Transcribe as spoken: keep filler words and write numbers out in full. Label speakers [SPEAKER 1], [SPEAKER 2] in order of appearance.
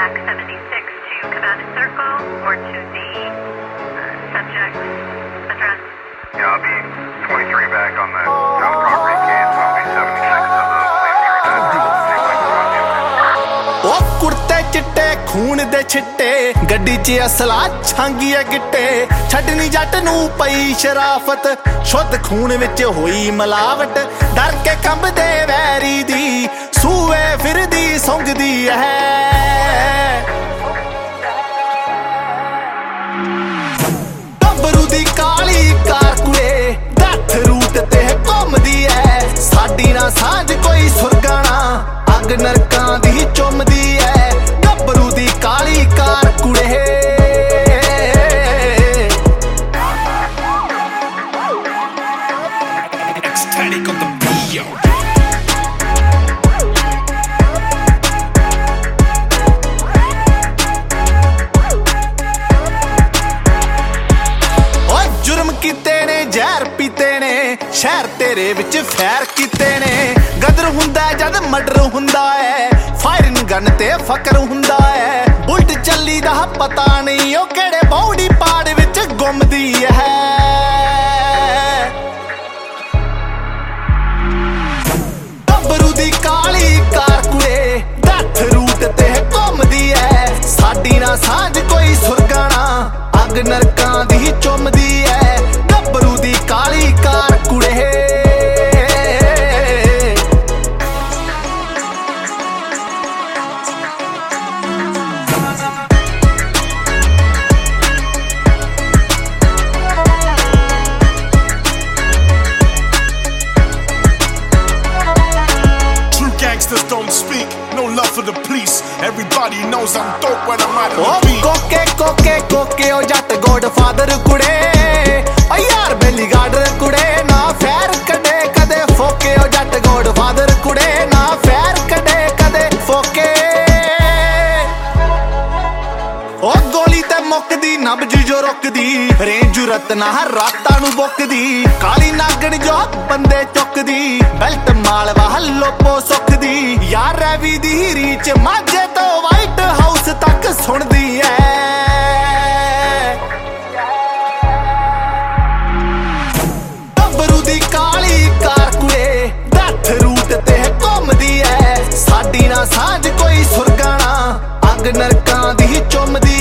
[SPEAKER 1] Track seventy-six to Cabana Circle or to the uh, subject's address?
[SPEAKER 2] Yeah, I'll be twenty-three back on the town property case. I'll be seventy-six of those.
[SPEAKER 3] ਉਹ ਕੁੜਤੇ ਚਿੱਟੇ ਖੂਨ ਦੇ ਛਿੱਟੇ ਗੱਡੀ 'ਚ ਅਸਲਾ ਛਾਂਗੀਆਂ ਗਿੱਟੇ ਛੱਡਣੀ ਜੱਟ ਨੂੰ ਪਈ ਸ਼ਰਾਫਤ ਸ਼ੁੱਧ ਖੂਨ ਵਿੱਚ ਹੋਈ ਮਿਲਾਵਟ ਡਰ ਕੇ ਕੰਬਦੇ ਵੈਰੀ ਦੀ ਸੂਏ ਫਿਰਦੀ ਸੁੰਘਦੀ ਹੈ ਗੱਭਰੂ ਦੀ ਕਾਲੀ ਕਾਰ ਕੁੜੇ ਦੱਥ ਰੂਟ ਤੇ ਘੁੰਮਦੀ ਐ ਸਾਡੀ ਨਾ ਸਾਂਝ ਕੋਈ ਸੁਰਗਾਣਾ ਅੱਗ ਨਰਕਾਂ ਦੀ ਚੁੰਮਦੀ ਐ ਗੱਭਰੂ ਦੀ ਕਾਲੀ ਕਾਰ ਕੁੜੇ ecstatic on the beat, yo. ਓ ਜੁਰਮ ਕੀਤੇ ਨੇ ਜ਼ਹਿਰ ਪੀਤੇ ਨੇ ਸ਼ਹਿਰ ਤੇਰੇ ਵਿੱਚ ਫੈਰ ਕੀਤੇ ਨੇ ਗਦਰ ਹੁੰਦਾ ਜਦ ਮਰਡਰ ਹੁੰਦਾ ਹੈ ਫਾਇਰਿੰਗ ਗਨ ਤੇ ਫਕਰ ਹੁੰਦਾ ਹੈ ਬੁਲਟ ਚੱਲੀ ਦਾ ਪਤਾ ਨਹੀਂ ਉਹ ਕਿਹੜੇ ਬੌੜੀ ਪਾੜ ਵਿੱਚ ਗੁੰਮਦੀ ਹੈ ਗੱਭਰੂ ਦੀ ਕਾਲੀ ਕਾਰ ਕੁੜੇ ਦੱਥ ਰੂਟ ਤੇ ਘੁੰਮਦੀ ਐ ਸਾਡੀ ਨਾ ਸਾਂਝ ਕੋਈ ਸੁਰਗਾਣਾ ਅੱਗ ਨਰਕਾਂ ਦੀ ਚੁੰਮਦੀ ਐ ਗੱਭਰੂ ਦੀ ਕਾਲੀ ਕਾਰ ਕੁੜੇ
[SPEAKER 4] Gangsters don't speak, no love for the police. Everybody knows I'm dope when I'm out of the beat.
[SPEAKER 3] ਕੋਕੇ ਕੋਕੇ ਕੋਕੇ ਓ ਜੱਟ ਗੋਡਫਾਦਰ ਕੁੜੇ ਓ ਯਾਰ ਬੇਲੀ ਗਾਰਡਰ ਕੁੜੇ ਨਾ ਫੈਰ ਕੱਢੇ ਕਦੇ ਫੋਕੇ ਓ ਜੱਟ ਗੋਡਫਾਦਰ ਕੁੜੇ ਨਾ ਫੈਰ ਕੱਢੇ ਕਦੇ ਫੋਕੇ ਓ ਗੋਲੀ ਤੇ ਮੁੱਕਦੀ ਨਬਜ ਜੋ ਰੁਕਦੀ ਰੇਂਜ ਜੁਰਤ ਨਾ ਰਾਤਾਂ ਨੂੰ ਬੁੱਕਦੀ ਕਾਲੀ ਨਾਗਣ ਜੋ ਬੰਦੇ ਚੁੱਕਦੀ ਬੈਲਟ ਮਾਲਵਾ ਲੋਪੋ ਸੁੱਖਦੀ ਯਾਰ ਰਵੀ ਦੀ ਰੀਚ ਮਾਝੇ ਤੋਂ ਵਾਈਟ ਹਾਊਸ ਤੱਕ ਸੁਣਦੀ ਐ ਗੱਭਰੂ ਦੀ ਕਾਲੀ ਕਾਰ ਕੁੜੇ ਦੱਥ ਰੂਟ ਤੇ ਘੁੰਮਦੀ ਐ ਸਾਡੀ ਨਾ ਸਾਂਝ ਕੋਈ ਸੁਰਗਾਣਾ ਅੱਗ ਨਰਕਾਂ ਦੀ ਚੁੰਮਦੀ